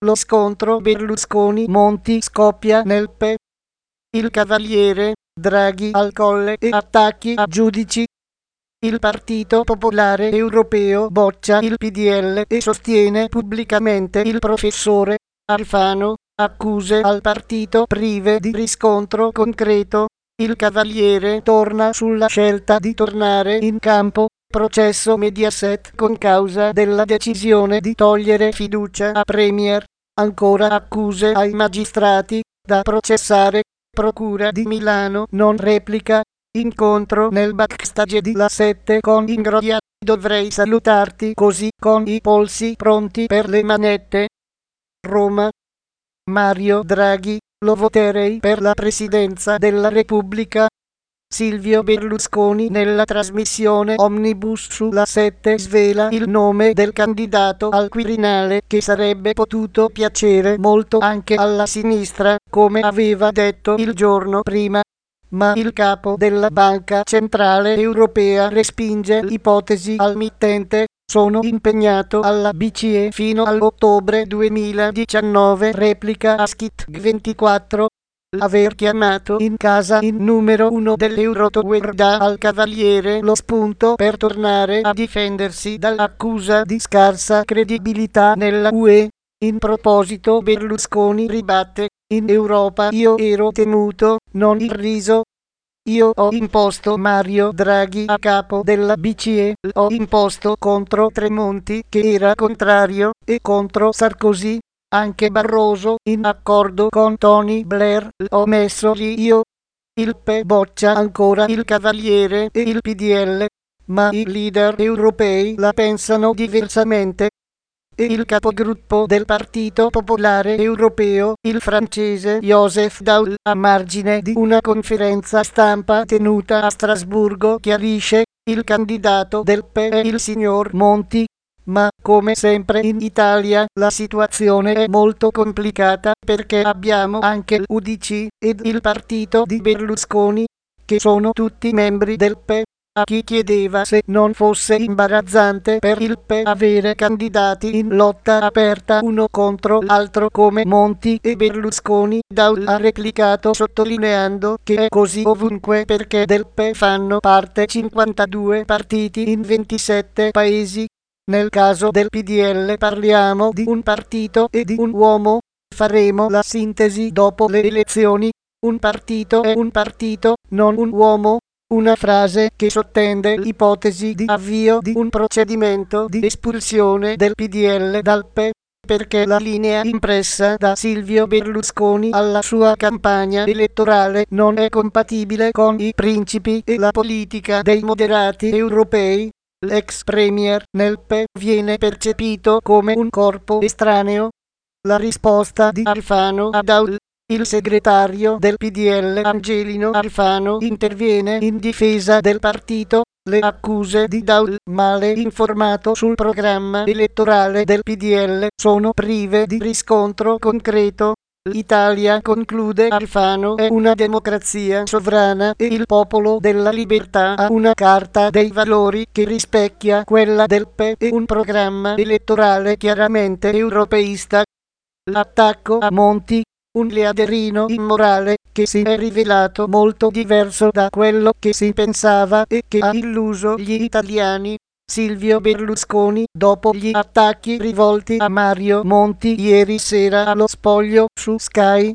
Lo scontro Berlusconi-Monti scoppia nel P. Il Cavaliere Draghi al Colle e attacchi a giudici. Il Partito Popolare Europeo boccia il PDL e sostiene pubblicamente il professore Alfano. Accuse al partito prive di riscontro concreto. Il Cavaliere torna sulla scelta di tornare in campo. Processo Mediaset con causa della decisione di togliere fiducia a Premier. Ancora accuse ai magistrati da processare. Procura di Milano non replica. Incontro nel backstage di La 7 con Ingroia. Dovrei salutarti così con i polsi pronti per le manette. Roma. Mario Draghi, lo voterei per la presidenza della Repubblica. Silvio Berlusconi nella trasmissione Omnibus sulla 7 svela il nome del candidato al Quirinale che sarebbe potuto piacere molto anche alla sinistra, come aveva detto il giorno prima. Ma il capo della Banca Centrale Europea respinge l'ipotesi al mittente. Sono impegnato alla BCE fino all'ottobre 2019, replica a Skit24. Aver chiamato in casa il numero 1 dell'Eurotower dà al Cavaliere lo spunto per tornare a difendersi dall'accusa di scarsa credibilità nella UE. In proposito Berlusconi ribatte: in Europa io ero temuto, non irriso. Io ho imposto Mario Draghi a capo della BCE, l'ho imposto contro Tremonti che era contrario, e contro Sarkozy. Anche Barroso, in accordo con Tony Blair, l'ho messo lì io. Il P boccia ancora il Cavaliere e il PDL, ma i leader europei la pensano diversamente. E il capogruppo del Partito Popolare Europeo, il francese Joseph Daul, a margine di una conferenza stampa tenuta a Strasburgo, chiarisce: il candidato del P è il signor Monti. Ma, come sempre in Italia, la situazione è molto complicata perché abbiamo anche l'UDC ed il partito di Berlusconi, che sono tutti membri del P. A chi chiedeva se non fosse imbarazzante per il P avere candidati in lotta aperta uno contro l'altro come Monti e Berlusconi, Daul ha replicato sottolineando che è così ovunque perché del P fanno parte 52 partiti in 27 paesi. Nel caso del PDL parliamo di un partito e di un uomo. Faremo la sintesi dopo le elezioni. Un partito è un partito, non un uomo. Una frase che sottende l'ipotesi di avvio di un procedimento di espulsione del PDL dal P, perché la linea impressa da Silvio Berlusconi alla sua campagna elettorale non è compatibile con i principi e la politica dei moderati europei. L'ex premier nel P viene percepito come un corpo estraneo. La risposta di Alfano a Daul. Il segretario del PDL Angelino Alfano interviene in difesa del partito. Le accuse di Daul, male informato sul programma elettorale del PDL, sono prive di riscontro concreto. L'Italia, conclude Alfano, è una democrazia sovrana e il Popolo della Libertà ha una carta dei valori che rispecchia quella del P e un programma elettorale chiaramente europeista. L'attacco a Monti. Un leaderino immorale che si è rivelato molto diverso da quello che si pensava e che ha illuso gli italiani. Silvio Berlusconi, dopo gli attacchi rivolti a Mario Monti ieri sera allo spoglio su Sky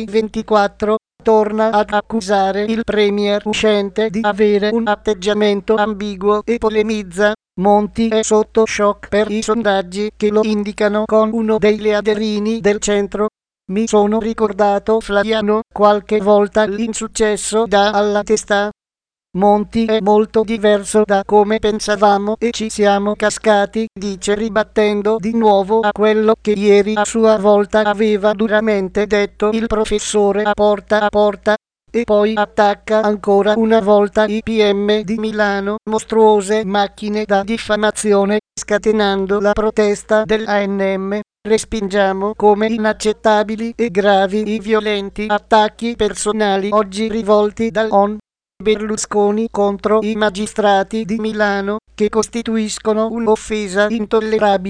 TG24, torna ad accusare il premier uscente di avere un atteggiamento ambiguo e polemizza: Monti è sotto shock per i sondaggi che lo indicano con uno dei leaderini del centro. Mi sono ricordato Flaviano, qualche volta l'insuccesso dà alla testa. Monti è molto diverso da come pensavamo e ci siamo cascati, dice, ribattendo di nuovo a quello che ieri a sua volta aveva duramente detto il professore a porta, e poi attacca ancora una volta i PM di Milano, mostruose macchine da diffamazione, scatenando la protesta dell'ANM. Respingiamo come inaccettabili e gravi i violenti attacchi personali oggi rivolti dall'ON. Berlusconi contro i magistrati di Milano, che costituiscono un'offesa intollerabile.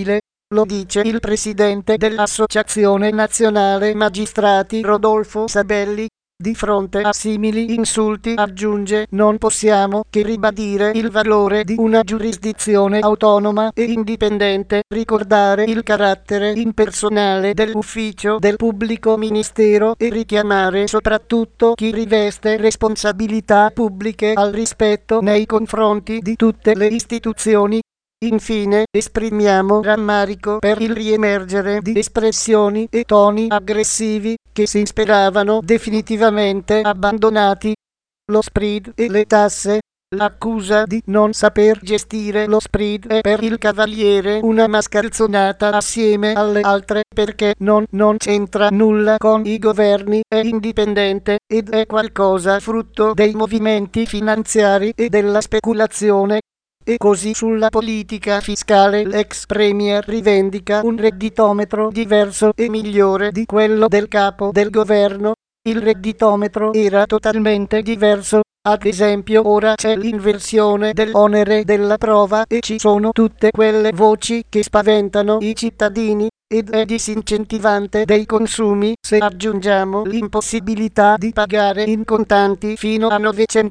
Lo dice il presidente dell'Associazione Nazionale Magistrati Rodolfo Sabelli. Di fronte a simili insulti aggiunge: non possiamo che ribadire il valore di una giurisdizione autonoma e indipendente, ricordare il carattere impersonale dell'ufficio del pubblico ministero e richiamare soprattutto chi riveste responsabilità pubbliche al rispetto nei confronti di tutte le istituzioni. Infine, esprimiamo rammarico per il riemergere di espressioni e toni aggressivi che si speravano definitivamente abbandonati. Lo SPRID e le tasse. L'accusa di non saper gestire lo SPRID è per il Cavaliere una mascalzonata assieme alle altre, perché non c'entra nulla con i governi, è indipendente ed è qualcosa frutto dei movimenti finanziari e della speculazione. E così sulla politica fiscale l'ex premier rivendica un redditometro diverso e migliore di quello del capo del governo. Il redditometro era totalmente diverso. Ad esempio, ora c'è l'inversione dell'onere della prova e ci sono tutte quelle voci che spaventano i cittadini, ed è disincentivante dei consumi. Se aggiungiamo l'impossibilità di pagare in contanti fino a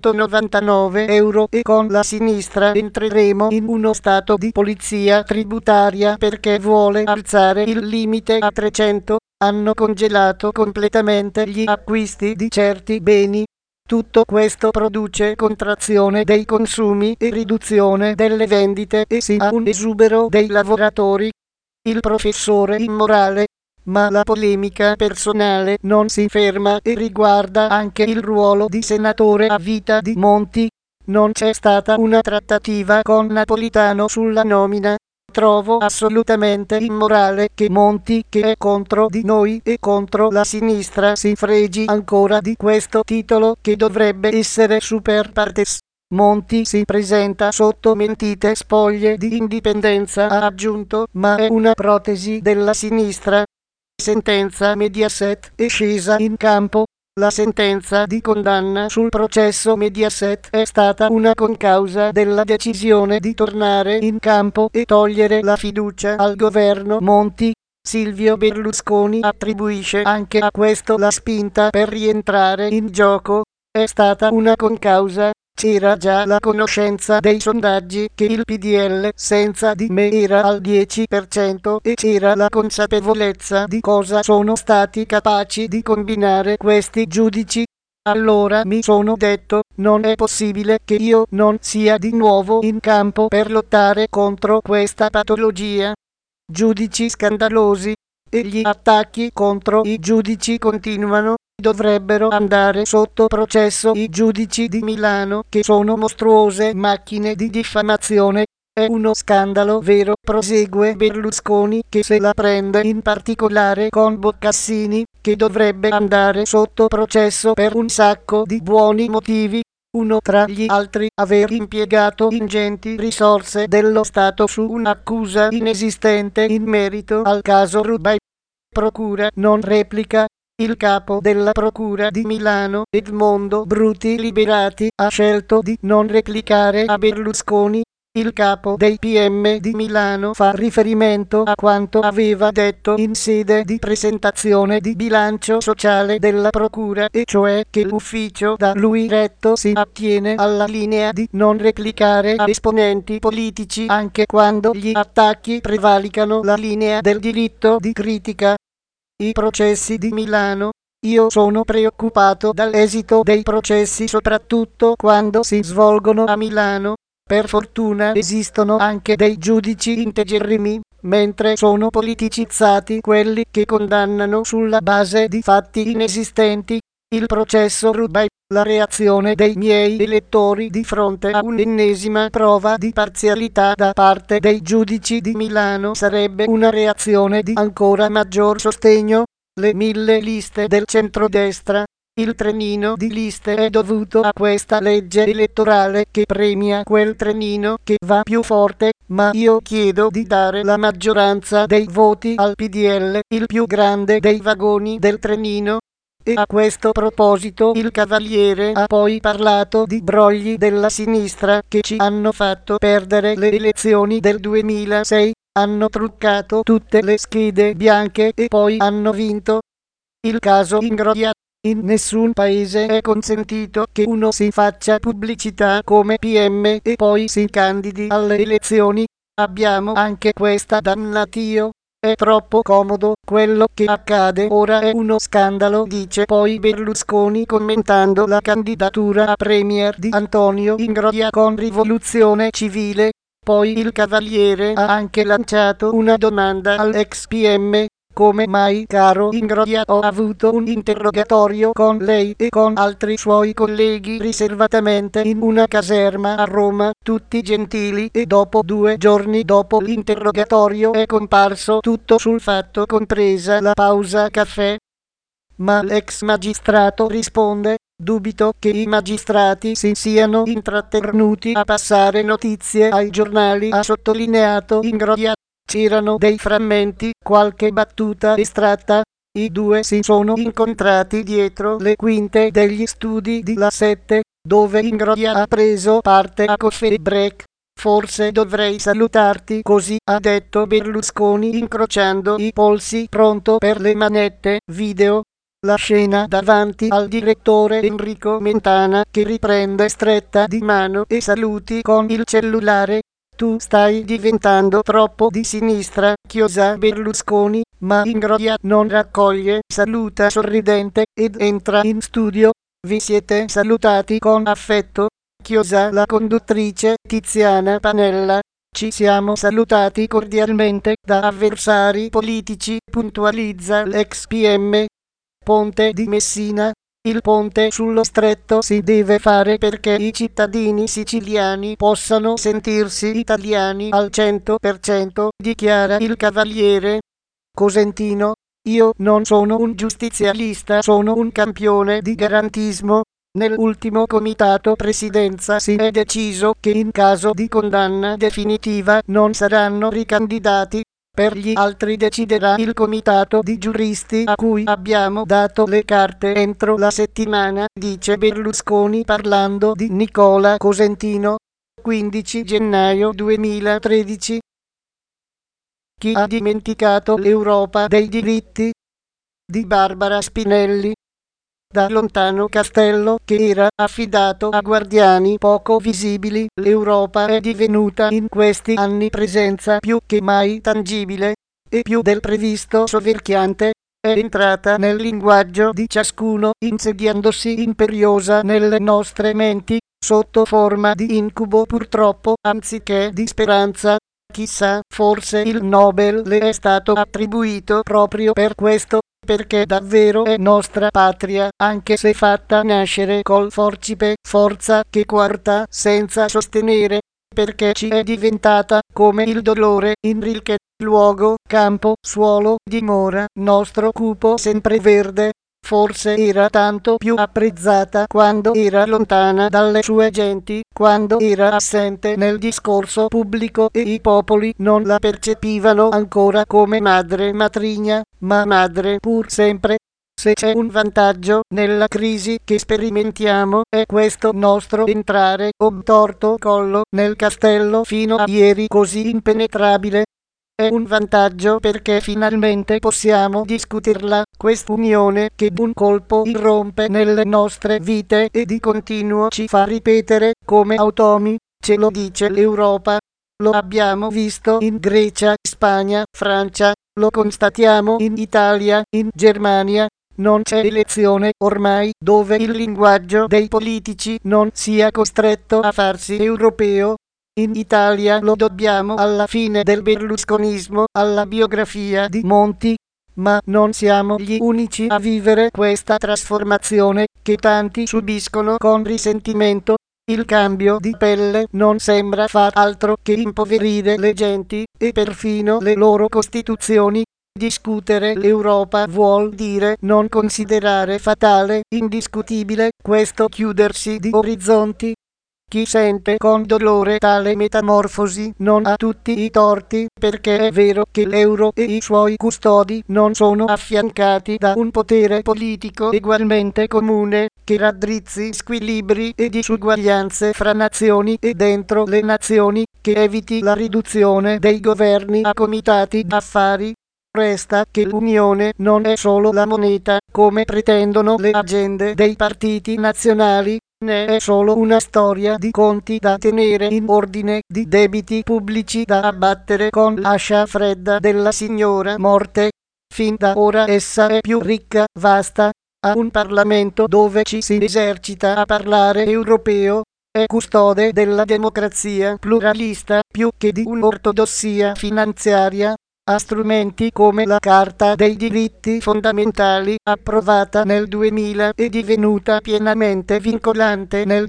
999 euro, e con la sinistra entreremo in uno stato di polizia tributaria perché vuole alzare il limite a 300, hanno congelato completamente gli acquisti di certi beni. Tutto questo produce contrazione dei consumi e riduzione delle vendite, e si ha un esubero dei lavoratori. Il professore immorale. Ma la polemica personale non si ferma e riguarda anche il ruolo di senatore a vita di Monti. Non c'è stata una trattativa con Napolitano sulla nomina. Trovo assolutamente immorale che Monti, che è contro di noi e contro la sinistra, si fregi ancora di questo titolo che dovrebbe essere super partes. Monti si presenta sotto mentite spoglie di indipendenza, ha aggiunto, ma è una protesi della sinistra. Sentenza Mediaset è scesa in campo. La sentenza di condanna sul processo Mediaset è stata una concausa della decisione di tornare in campo e togliere la fiducia al governo Monti. Silvio Berlusconi attribuisce anche a questo la spinta per rientrare in gioco. È stata una concausa. C'era già la conoscenza dei sondaggi che il PDL senza di me era al 10% e c'era la consapevolezza di cosa sono stati capaci di combinare questi giudici. Allora mi sono detto: non è possibile che io non sia di nuovo in campo per lottare contro questa patologia. Giudici scandalosi. E gli attacchi contro i giudici continuano. Dovrebbero andare sotto processo i giudici di Milano, che sono mostruose macchine di diffamazione. È uno scandalo vero, prosegue Berlusconi, che se la prende in particolare con Boccassini, che dovrebbe andare sotto processo per un sacco di buoni motivi. Uno tra gli altri, aver impiegato ingenti risorse dello Stato su un'accusa inesistente in merito al caso Rubai. Procura non replica. Il capo della Procura di Milano, Edmondo Bruti Liberati, ha scelto di non replicare a Berlusconi. Il capo dei PM di Milano fa riferimento a quanto aveva detto in sede di presentazione di bilancio sociale della Procura, e cioè che l'ufficio da lui retto si attiene alla linea di non replicare a esponenti politici anche quando gli attacchi prevalicano la linea del diritto di critica. I processi di Milano. Io sono preoccupato dall'esito dei processi, soprattutto quando si svolgono a Milano. Per fortuna esistono anche dei giudici integerrimi, mentre sono politicizzati quelli che condannano sulla base di fatti inesistenti. Il processo Rubai. La reazione dei miei elettori di fronte a un'ennesima prova di parzialità da parte dei giudici di Milano sarebbe una reazione di ancora maggior sostegno. Le 1000 liste del centrodestra. Il trenino di liste è dovuto a questa legge elettorale che premia quel trenino che va più forte, ma io chiedo di dare la maggioranza dei voti al PDL, il più grande dei vagoni del trenino. E a questo proposito il Cavaliere ha poi parlato di brogli della sinistra che ci hanno fatto perdere le elezioni del 2006. hanno truccato tutte le schede bianche e poi hanno vinto. Il caso Ingroia. In nessun paese è consentito che uno si faccia pubblicità come PM e poi si candidi alle elezioni. Abbiamo anche questa dannatio. È troppo comodo, quello che accade ora è uno scandalo, dice poi Berlusconi commentando la candidatura a premier di Antonio Ingroia con Rivoluzione Civile. Poi il Cavaliere ha anche lanciato una domanda all'ex PM. Come mai, caro Ingroia, ho avuto un interrogatorio con lei e con altri suoi colleghi riservatamente in una caserma a Roma, tutti gentili, e dopo 2 giorni dopo l'interrogatorio è comparso tutto sul fatto, compresa la pausa caffè. Ma l'ex magistrato risponde: dubito che i magistrati si siano intrattenuti a passare notizie ai giornali, ha sottolineato Ingroia. C'erano dei frammenti, qualche battuta estratta. I due si sono incontrati dietro le quinte degli studi di La 7, dove Ingroia ha preso parte a coffee break. Forse dovrei salutarti così, ha detto Berlusconi incrociando i polsi, pronto per le manette video. La scena davanti al direttore Enrico Mentana che riprende stretta di mano e saluti con il cellulare. Tu stai diventando troppo di sinistra, chiosa Berlusconi, ma Ingroia non raccoglie, saluta sorridente ed entra in studio. Vi siete salutati con affetto, chiosa la conduttrice Tiziana Panella. Ci siamo salutati cordialmente da avversari politici, puntualizza l'ex PM. Ponte di Messina. Il ponte sullo stretto si deve fare perché i cittadini siciliani possano sentirsi italiani al 100%, dichiara il Cavaliere. Cosentino. Io non sono un giustizialista, sono un campione di garantismo. Nell'ultimo comitato presidenza si è deciso che in caso di condanna definitiva non saranno ricandidati. Per gli altri deciderà il comitato di giuristi a cui abbiamo dato le carte entro la settimana, dice Berlusconi parlando di Nicola Cosentino. 15 gennaio 2013. Chi ha dimenticato l'Europa dei diritti? Di Barbara Spinelli. Da lontano castello che era affidato a guardiani poco visibili, l'Europa è divenuta in questi anni presenza più che mai tangibile, e più del previsto soverchiante. È entrata nel linguaggio di ciascuno, insediandosi imperiosa nelle nostre menti, sotto forma di incubo purtroppo, anziché di speranza. Chissà, forse il Nobel le è stato attribuito proprio per questo, perché davvero è nostra patria, anche se fatta nascere col forcipe, forza che quarta senza sostenere, perché ci è diventata come il dolore in Rilke, luogo, campo, suolo, dimora, nostro cupo sempreverde. Forse era tanto più apprezzata quando era lontana dalle sue genti, quando era assente nel discorso pubblico e i popoli non la percepivano ancora come madre matrigna, ma madre pur sempre. Se c'è un vantaggio nella crisi che sperimentiamo è questo nostro entrare obtorto collo nel castello fino a ieri così impenetrabile. È un vantaggio perché finalmente possiamo discuterla, quest'unione che d'un colpo irrompe nelle nostre vite e di continuo ci fa ripetere come automi, ce lo dice l'Europa. Lo abbiamo visto in Grecia, Spagna, Francia, lo constatiamo in Italia, in Germania. Non c'è elezione ormai dove il linguaggio dei politici non sia costretto a farsi europeo. In Italia lo dobbiamo alla fine del berlusconismo, alla biografia di Monti, ma non siamo gli unici a vivere questa trasformazione che tanti subiscono con risentimento. Il cambio di pelle non sembra far altro che impoverire le genti e perfino le loro costituzioni. Discutere l'Europa vuol dire non considerare fatale, indiscutibile, questo chiudersi di orizzonti. Chi sente con dolore tale metamorfosi non ha tutti i torti, perché è vero che l'euro e i suoi custodi non sono affiancati da un potere politico ugualmente comune, che raddrizzi squilibri e disuguaglianze fra nazioni e dentro le nazioni, che eviti la riduzione dei governi a comitati d'affari. Resta che l'Unione non è solo la moneta, come pretendono le agende dei partiti nazionali, né è solo una storia di conti da tenere in ordine, di debiti pubblici da abbattere con l'ascia fredda della signora morte. Fin da ora essa è più ricca, vasta, ha un Parlamento dove ci si esercita a parlare europeo, è custode della democrazia pluralista più che di un'ortodossia finanziaria. Ha strumenti come la Carta dei diritti fondamentali, approvata nel 2000 e divenuta pienamente vincolante nel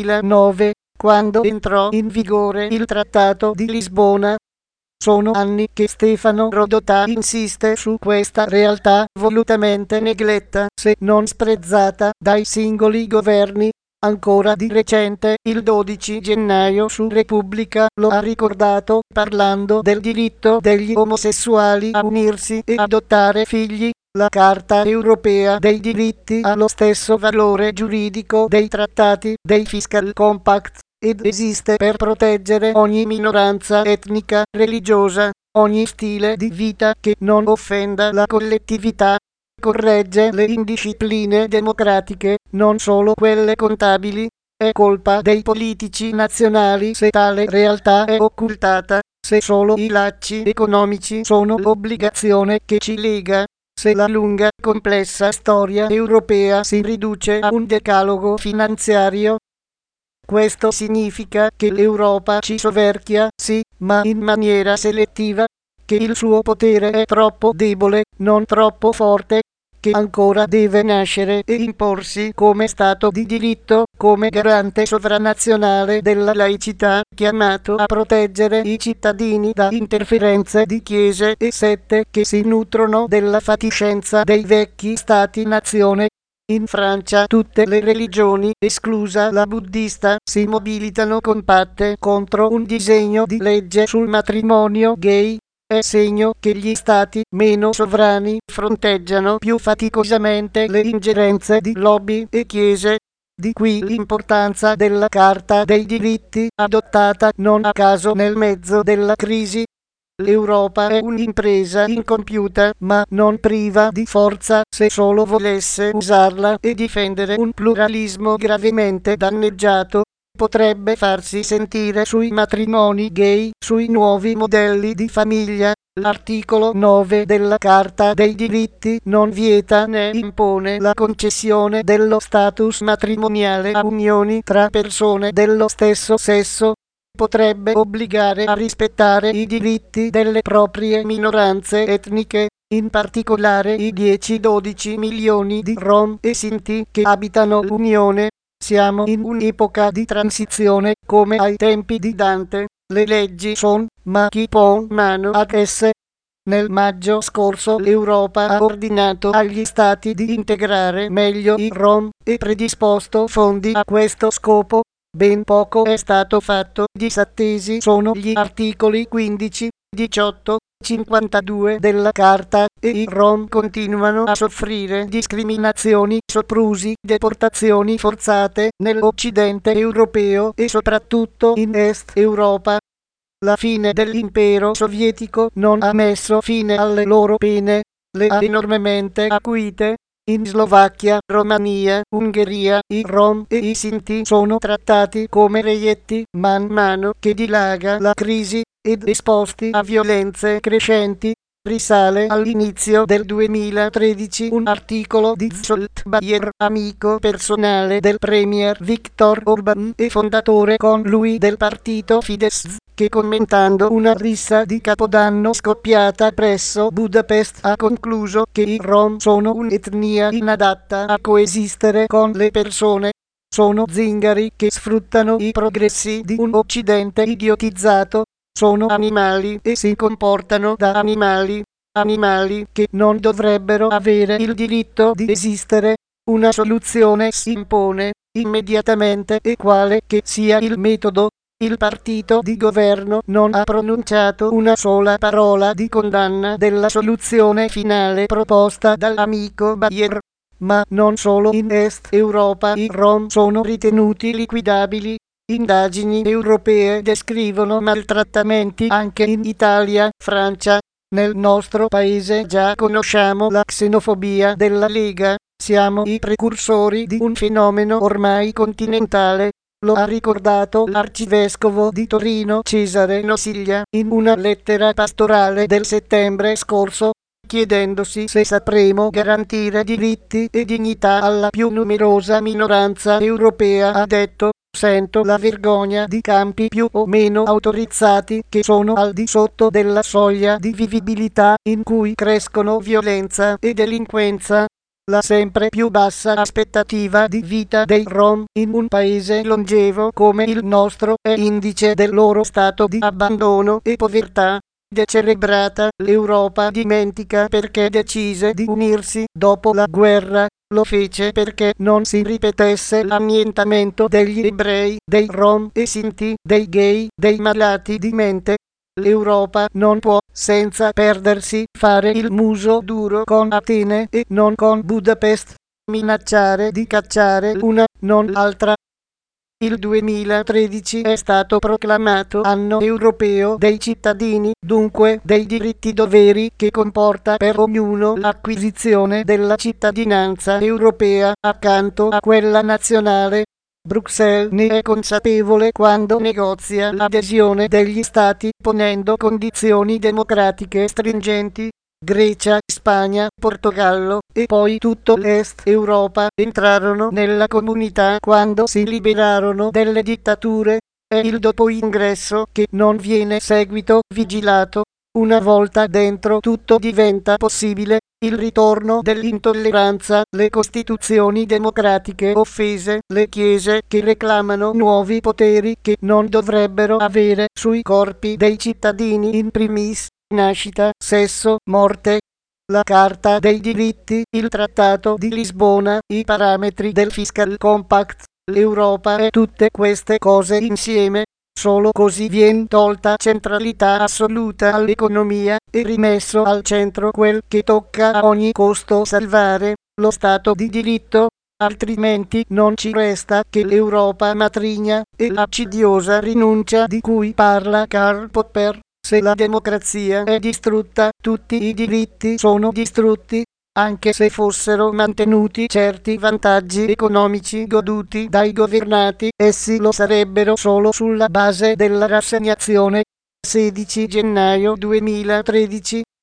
2009, quando entrò in vigore il Trattato di Lisbona. Sono anni che Stefano Rodotà insiste su questa realtà volutamente negletta, se non sprezzata, dai singoli governi. Ancora di recente, il 12 gennaio su Repubblica lo ha ricordato parlando del diritto degli omosessuali a unirsi e adottare figli. La Carta europea dei diritti ha lo stesso valore giuridico dei trattati dei Fiscal Compact ed esiste per proteggere ogni minoranza etnica, religiosa, ogni stile di vita che non offenda la collettività. Corregge le indiscipline democratiche, non solo quelle contabili. È colpa dei politici nazionali se tale realtà è occultata, se solo i lacci economici sono l'obbligazione che ci lega, se la lunga, complessa storia europea si riduce a un decalogo finanziario. Questo significa che l'Europa ci soverchia, sì, ma in maniera selettiva, che il suo potere è troppo debole, non troppo forte, che ancora deve nascere e imporsi come Stato di diritto, come garante sovranazionale della laicità, chiamato a proteggere i cittadini da interferenze di chiese e sette che si nutrono della fatiscenza dei vecchi Stati-nazione. In Francia tutte le religioni, esclusa la buddista, si mobilitano compatte contro un disegno di legge sul matrimonio gay. È segno che gli stati meno sovrani fronteggiano più faticosamente le ingerenze di lobby e chiese. Di qui l'importanza della Carta dei diritti, adottata non a caso nel mezzo della crisi. L'Europa è un'impresa incompiuta, ma non priva di forza, se solo volesse usarla e difendere un pluralismo gravemente danneggiato. Potrebbe farsi sentire sui matrimoni gay, sui nuovi modelli di famiglia. L'articolo 9 della Carta dei diritti non vieta né impone la concessione dello status matrimoniale a unioni tra persone dello stesso sesso. Potrebbe obbligare a rispettare i diritti delle proprie minoranze etniche, in particolare i 10-12 milioni di Rom e Sinti che abitano l'Unione. Siamo in un'epoca di transizione, come ai tempi di Dante. Le leggi sono, ma chi pon mano ad esse? Nel maggio scorso l'Europa ha ordinato agli Stati di integrare meglio i Rom e predisposto fondi a questo scopo. Ben poco è stato fatto, disattesi sono gli articoli 15, 18, 52 della Carta, e i Rom continuano a soffrire discriminazioni, soprusi, deportazioni forzate nell'Occidente europeo e soprattutto in Est Europa. La fine dell'impero sovietico non ha messo fine alle loro pene, le ha enormemente acuite. In Slovacchia, Romania, Ungheria, i Rom e i Sinti sono trattati come reietti man mano che dilaga la crisi ed esposti a violenze crescenti. Risale all'inizio del 2013 un articolo di Zsolt Bayer, amico personale del premier Viktor Orban e fondatore con lui del partito Fidesz, che commentando una rissa di Capodanno scoppiata presso Budapest ha concluso che i Rom sono un'etnia inadatta a coesistere con le persone. Sono zingari che sfruttano i progressi di un Occidente idiotizzato. Sono animali e si comportano da animali. Animali che non dovrebbero avere il diritto di esistere. Una soluzione si impone. immediatamente e quale che sia il metodo, il partito di governo non ha pronunciato una sola parola di condanna della soluzione finale proposta dall'amico Bayer. Ma non solo in Est Europa i Rom sono ritenuti liquidabili. Indagini europee descrivono maltrattamenti anche in Italia, Francia. Nel nostro paese già conosciamo la xenofobia della Lega. Siamo i precursori di un fenomeno ormai continentale. Lo ha ricordato l'arcivescovo di Torino Cesare Nosiglia in una lettera pastorale del settembre scorso, chiedendosi se sapremo garantire diritti e dignità alla più numerosa minoranza europea. Ha detto: sento la vergogna di campi più o meno autorizzati che sono al di sotto della soglia di vivibilità, in cui crescono violenza e delinquenza. La sempre più bassa aspettativa di vita dei Rom in un paese longevo come il nostro è indice del loro stato di abbandono e povertà. Decerebrata, l'Europa dimentica perché decise di unirsi dopo la guerra. Lo fece perché non si ripetesse l'annientamento degli ebrei, dei Rom e Sinti, dei gay, dei malati di mente. L'Europa non può, senza perdersi, fare il muso duro con Atene e non con Budapest, minacciare di cacciare una, non l'altra. Il 2013 è stato proclamato anno europeo dei cittadini, dunque dei diritti-doveri, che comporta per ognuno l'acquisizione della cittadinanza europea accanto a quella nazionale. Bruxelles ne è consapevole quando negozia l'adesione degli Stati ponendo condizioni democratiche stringenti. Grecia, Spagna, Portogallo e poi tutto l'Est Europa entrarono nella comunità quando si liberarono dalle dittature. È il dopo ingresso che non viene seguito, vigilato. Una volta dentro tutto diventa possibile. Il ritorno dell'intolleranza, le costituzioni democratiche offese, le chiese che reclamano nuovi poteri che non dovrebbero avere sui corpi dei cittadini, in primis nascita, sesso, morte. La Carta dei diritti, il Trattato di Lisbona, i parametri del Fiscal Compact, l'Europa e tutte queste cose insieme. Solo così viene tolta centralità assoluta all'economia e rimesso al centro quel che tocca a ogni costo salvare, lo Stato di diritto. Altrimenti non ci resta che l'Europa matrigna e l'accidiosa rinuncia di cui parla Karl Popper. Se la democrazia è distrutta, tutti i diritti sono distrutti. Anche se fossero mantenuti certi vantaggi economici goduti dai governati, essi lo sarebbero solo sulla base della rassegnazione. 16 gennaio 2013